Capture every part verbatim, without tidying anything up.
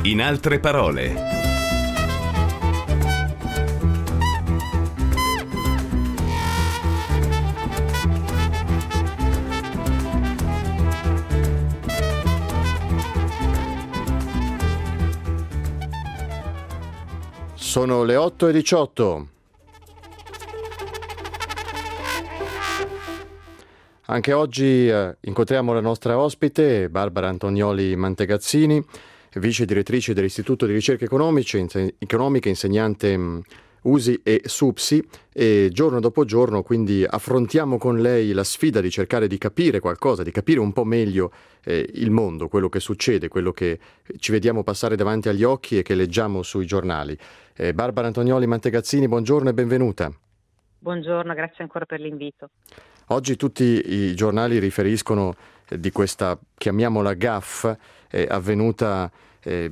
In altre parole. Sono le otto e diciotto. Anche oggi eh, incontriamo la nostra ospite, Barbara Antonioli Mantegazzini, vice direttrice dell'Istituto di Ricerche Economiche, inse- Economiche, insegnante mh, U S I e SUPSI, e giorno dopo giorno quindi affrontiamo con lei la sfida di cercare di capire qualcosa, di capire un po' meglio eh, il mondo, quello che succede, quello che ci vediamo passare davanti agli occhi e che leggiamo sui giornali. Eh, Barbara Antonioli Mantegazzini, buongiorno e benvenuta. Buongiorno, grazie ancora per l'invito. Oggi tutti i giornali riferiscono eh, di questa, chiamiamola gaffe, eh, avvenuta eh,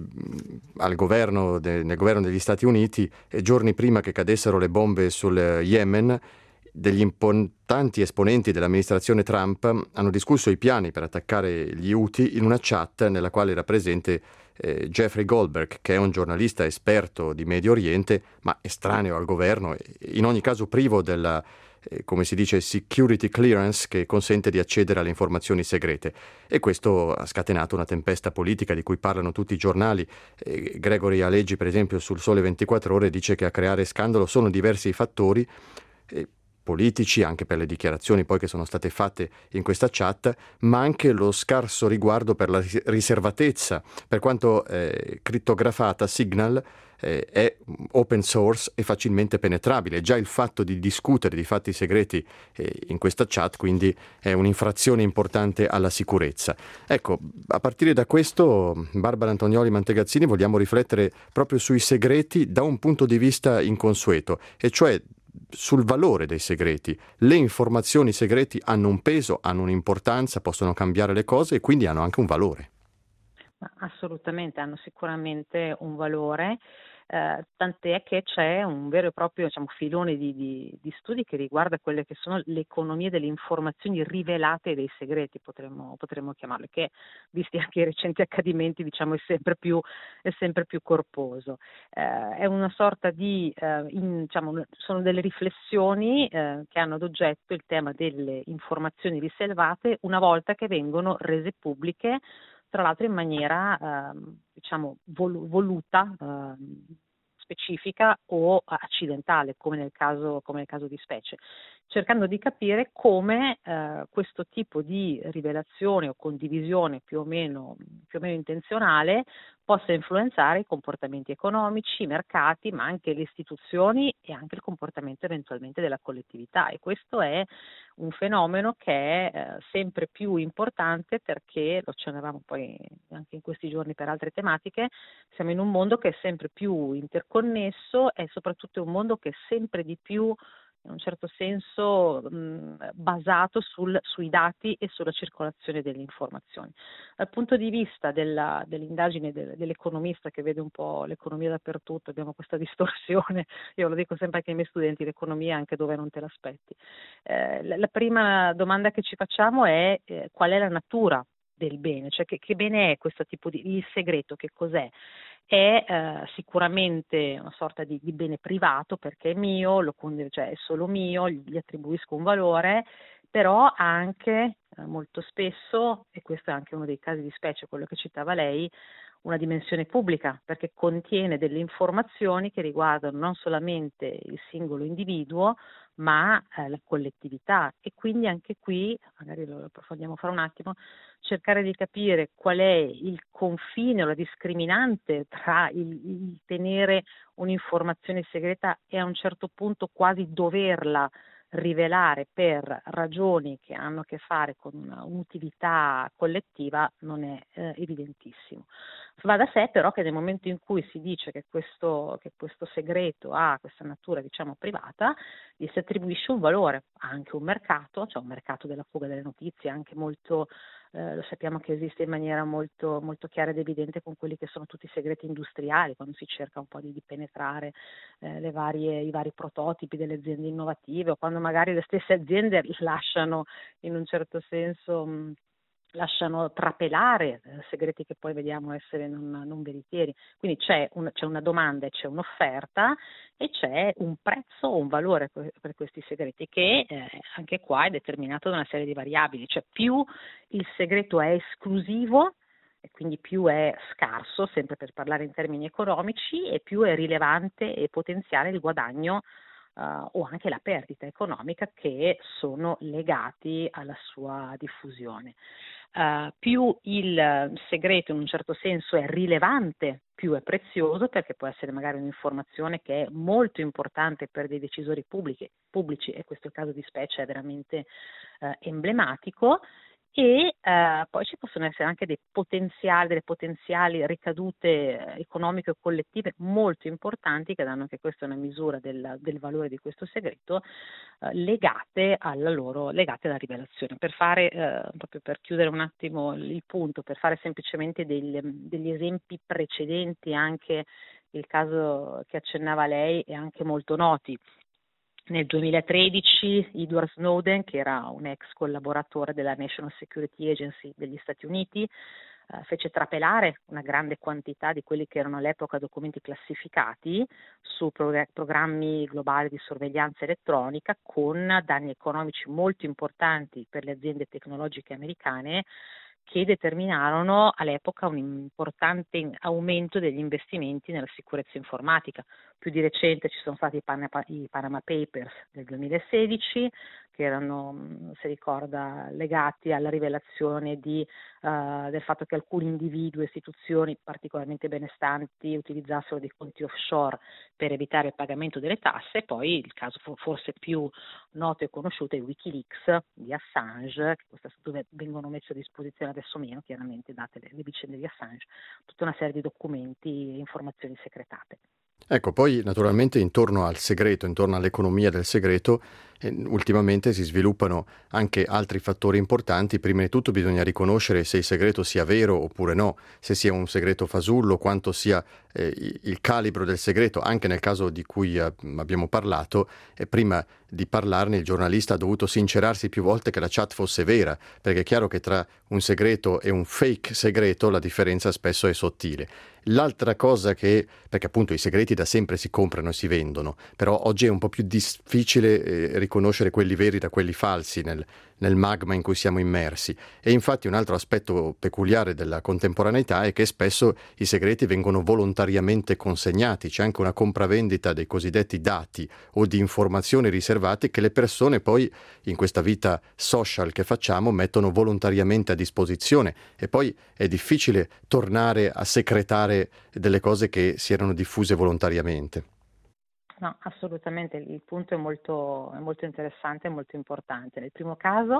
al governo de, nel governo degli Stati Uniti, e giorni prima che cadessero le bombe sul Yemen. Degli importanti esponenti dell'amministrazione Trump hanno discusso i piani per attaccare gli Houthi in una chat nella quale era presente eh, Jeffrey Goldberg, che è un giornalista esperto di Medio Oriente, ma estraneo al governo, e in ogni caso privo della, eh, come si dice, security clearance che consente di accedere alle informazioni segrete. E questo ha scatenato una tempesta politica di cui parlano tutti i giornali. Eh, Gregory Aleggi, per esempio, sul Sole ventiquattro Ore dice che a creare scandalo sono diversi i fattori eh, politici, anche per le dichiarazioni poi che sono state fatte in questa chat, ma anche lo scarso riguardo per la riservatezza. Per quanto eh, crittografata, Signal eh, è open source e facilmente penetrabile. Già il fatto di discutere di fatti segreti eh, in questa chat quindi è un'infrazione importante alla sicurezza. Ecco, a partire da questo, Barbara Antonioli Mantegazzini, vogliamo riflettere proprio sui segreti da un punto di vista inconsueto, e cioè sul valore dei segreti. Le informazioni segreti hanno un peso, hanno un'importanza, possono cambiare le cose e quindi hanno anche un valore. Assolutamente, hanno sicuramente un valore, eh, tant'è che c'è un vero e proprio, diciamo, filone di, di, di studi che riguarda quelle che sono le economie delle informazioni rivelate e dei segreti, potremmo, potremmo chiamarle, che visti anche i recenti accadimenti, diciamo, è sempre più, è sempre più corposo. Eh, è una sorta di, eh, in, diciamo, sono delle riflessioni eh, che hanno ad oggetto il tema delle informazioni riservate una volta che vengono rese pubbliche, tra l'altro in maniera eh, diciamo vol- voluta, eh, specifica o accidentale, come nel caso, come nel caso di specie, cercando di capire come eh, questo tipo di rivelazione o condivisione più o meno, più o meno intenzionale possa influenzare i comportamenti economici, i mercati, ma anche le istituzioni e anche il comportamento eventualmente della collettività. E questo è un fenomeno che è eh, sempre più importante, perché lo accennavamo poi anche in questi giorni per altre tematiche, siamo in un mondo che è sempre più interconnesso e soprattutto è un mondo che è sempre di più, in un certo senso, mh, basato sul, sui dati e sulla circolazione delle informazioni. Dal punto di vista della, dell'indagine del, dell'economista, che vede un po' l'economia dappertutto, abbiamo questa distorsione, io lo dico sempre anche ai miei studenti, l'economia è anche dove non te l'aspetti. Eh, la, la prima domanda che ci facciamo è eh, qual è la natura del bene, cioè che, che bene è questo tipo di, il segreto, che cos'è? È eh, sicuramente una sorta di, di bene privato, perché è mio, lo, cioè è solo mio, gli attribuisco un valore, però anche eh, molto spesso, e questo è anche uno dei casi di specie, quello che citava lei, una dimensione pubblica, perché contiene delle informazioni che riguardano non solamente il singolo individuo, ma eh, la collettività. E quindi anche qui, magari lo approfondiamo fra un attimo, cercare di capire qual è il confine o la discriminante tra il, il tenere un'informazione segreta e a un certo punto quasi doverla rivelare per ragioni che hanno a che fare con un'utilità collettiva, non è eh, evidentissimo. Va da sé però che nel momento in cui si dice che questo, che questo segreto ha questa natura, diciamo, privata, gli si attribuisce un valore, ha anche un mercato, cioè un mercato della fuga delle notizie, anche molto, eh, lo sappiamo che esiste in maniera molto, molto chiara ed evidente con quelli che sono tutti i segreti industriali, quando si cerca un po' di, di penetrare eh, le varie, i vari prototipi delle aziende innovative, o quando magari le stesse aziende lasciano in un certo senso mh, lasciano trapelare eh, segreti che poi vediamo essere non, non veritieri. Quindi c'è, un, c'è una domanda e c'è un'offerta e c'è un prezzo o un valore per, per questi segreti che eh, anche qua è determinato da una serie di variabili, cioè più il segreto è esclusivo e quindi più è scarso, sempre per parlare in termini economici, e più è rilevante e potenziale il guadagno Uh, o anche la perdita economica che sono legati alla sua diffusione. Uh, più il segreto in un certo senso è rilevante, più è prezioso, perché può essere magari un'informazione che è molto importante per dei decisori pubblici, pubblici e questo caso di specie è veramente uh, emblematico. E eh, poi ci possono essere anche dei potenziali, delle potenziali ricadute eh, economiche o collettive molto importanti, che danno anche questa una misura del, del valore di questo segreto, eh, legate alla loro, legate alla rivelazione. Per fare, eh, proprio per chiudere un attimo il punto, per fare semplicemente degli, degli esempi precedenti, anche il caso che accennava lei è anche molto noti. Nel duemilatredici Edward Snowden, che era un ex collaboratore della National Security Agency degli Stati Uniti, eh, fece trapelare una grande quantità di quelli che erano all'epoca documenti classificati su pro- programmi globali di sorveglianza elettronica, con danni economici molto importanti per le aziende tecnologiche americane, che determinarono all'epoca un importante aumento degli investimenti nella sicurezza informatica. Più di recente ci sono stati i Panama, i Panama Papers del duemilasedici, che erano, si ricorda, legati alla rivelazione di, uh, del fatto che alcuni individui e istituzioni particolarmente benestanti utilizzassero dei conti offshore per evitare il pagamento delle tasse. Poi il caso forse più noto e conosciuto è Wikileaks di Assange, che dove vengono messi a disposizione, adesso meno chiaramente date le, le vicende di Assange, tutta una serie di documenti e informazioni segretate. Ecco, poi naturalmente intorno al segreto, intorno all'economia del segreto, eh, ultimamente si sviluppano anche altri fattori importanti. Prima di tutto bisogna riconoscere se il segreto sia vero oppure no, se sia un segreto fasullo, quanto sia eh, il calibro del segreto. Anche nel caso di cui eh, abbiamo parlato, eh, prima di parlarne il giornalista ha dovuto sincerarsi più volte che la chat fosse vera, perché è chiaro che tra un segreto e un fake segreto la differenza spesso è sottile. L'altra cosa che, perché appunto i segreti da sempre si comprano e si vendono, però oggi è un po' più difficile eh, riconoscere quelli veri da quelli falsi nel, nel magma in cui siamo immersi. E infatti un altro aspetto peculiare della contemporaneità è che spesso i segreti vengono volontariamente consegnati, c'è anche una compravendita dei cosiddetti dati o di informazioni riservate che le persone poi in questa vita social che facciamo mettono volontariamente a disposizione, e poi è difficile tornare a secretare delle cose che si erano diffuse volontariamente. No, assolutamente, il punto è molto, è molto interessante e molto importante. Nel primo caso,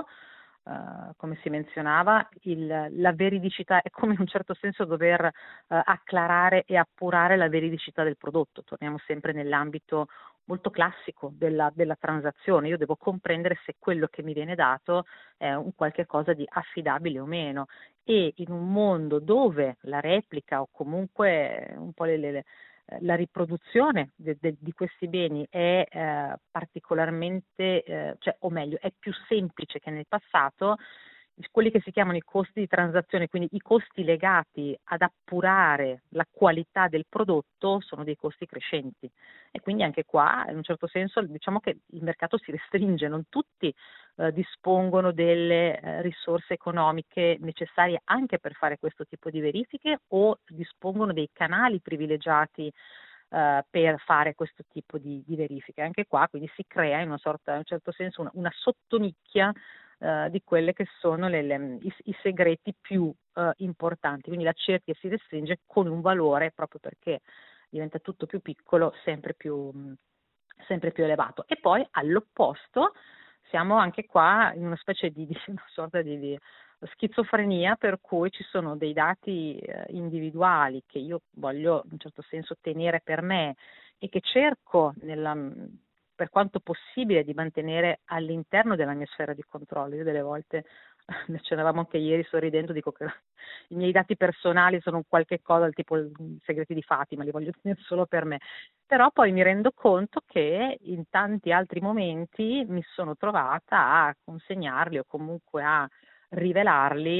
Uh, come si menzionava, il, la veridicità è come in un certo senso dover uh, acclarare e appurare la veridicità del prodotto. Torniamo sempre nell'ambito molto classico della, della transazione. Io devo comprendere se quello che mi viene dato è un qualche cosa di affidabile o meno. E in un mondo dove la replica o comunque un po' le, le la riproduzione de, de, di questi beni è eh, particolarmente, eh, cioè, o meglio, è più semplice che nel passato, quelli che si chiamano i costi di transazione, quindi i costi legati ad appurare la qualità del prodotto, sono dei costi crescenti. E quindi anche qua, in un certo senso, diciamo che il mercato si restringe, non tutti eh, dispongono delle eh, risorse economiche necessarie anche per fare questo tipo di verifiche, o dispongono dei canali privilegiati Uh, per fare questo tipo di, di verifiche. Anche qua quindi si crea in una sorta, in un certo senso una, una sottonicchia uh, di quelle che sono le, le, i, i segreti più uh, importanti. Quindi la cerchia si restringe con un valore, proprio perché diventa tutto più piccolo, sempre più, sempre più elevato. E poi all'opposto siamo anche qua in una specie di, di una sorta di, di schizofrenia, per cui ci sono dei dati eh, individuali che io voglio in un certo senso tenere per me e che cerco nella, per quanto possibile di mantenere all'interno della mia sfera di controllo. Io delle volte, ne cenavamo anche ieri sorridendo, dico che i miei dati personali sono un qualche cosa tipo i segreti di Fatima, li voglio tenere solo per me. Però poi mi rendo conto che in tanti altri momenti mi sono trovata a consegnarli o comunque a rivelarli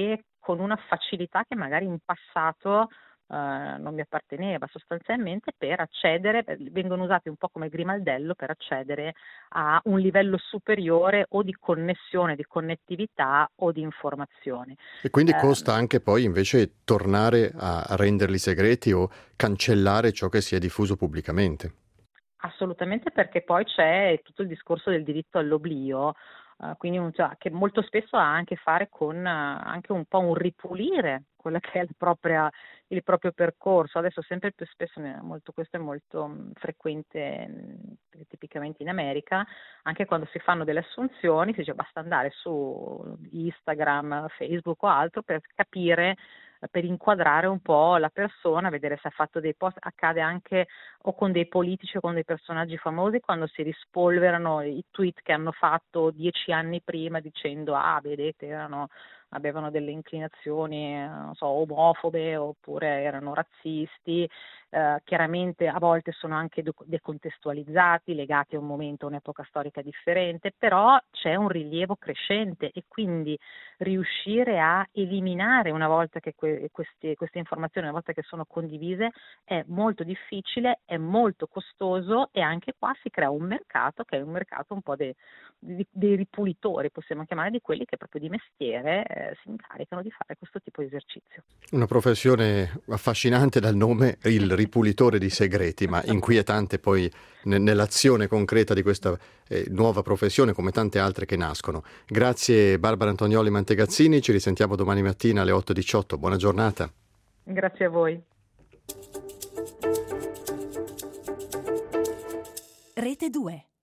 con una facilità che magari in passato eh, non mi apparteneva, sostanzialmente per accedere, vengono usati un po' come grimaldello per accedere a un livello superiore o di connessione, di connettività o di informazione. E quindi Eh, costa anche poi invece tornare a a renderli segreti o cancellare ciò che si è diffuso pubblicamente. Assolutamente, perché poi c'è tutto il discorso del diritto all'oblio, eh, quindi un- cioè, che molto spesso ha anche a che fare con eh, anche un po' un ripulire quella che è la propria- il proprio percorso. Adesso sempre più spesso, ne- molto, questo è molto mh, frequente mh, tipicamente in America, anche quando si fanno delle assunzioni, si dice basta andare su Instagram, Facebook o altro per capire, eh, per inquadrare un po' la persona, vedere se ha fatto dei post. Accade anche o con dei politici o con dei personaggi famosi quando si rispolverano i tweet che hanno fatto dieci anni prima dicendo ah vedete erano, avevano delle inclinazioni eh, non so, omofobe oppure erano razzisti. Eh, chiaramente a volte sono anche do- decontestualizzati, legati a un momento, a un'epoca storica differente, però c'è un rilievo crescente e quindi riuscire a eliminare una volta che que- queste, queste informazioni, una volta che sono condivise, è molto difficile, è molto costoso e anche qua si crea un mercato che è un mercato un po' dei, dei, dei ripulitori, possiamo chiamare, di quelli che proprio di mestiere eh, si incaricano di fare questo tipo di esercizio. Una professione affascinante dal nome, il ripulitore di segreti, ma inquietante poi ne- nell'azione concreta di questa eh, nuova professione, come tante altre che nascono. Grazie Barbara Antonioli Mantegazzini, ci risentiamo domani mattina alle otto e diciotto. Buona giornata. Grazie a voi. Rete due.